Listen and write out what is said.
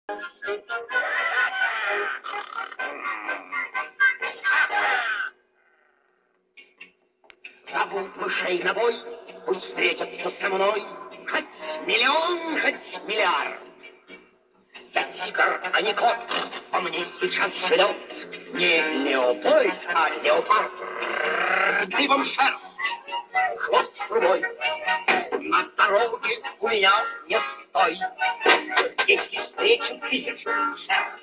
Зову мышей на бой, пусть встретятся со мной, хоть миллион, хоть миллиард. Я тигр, а не кот, по мне сейчас шлет не леопольд, а леопард. Дыбом шерсть, хвост трубой, на дороге у меня не стой. Если встречу тысячу шерсть,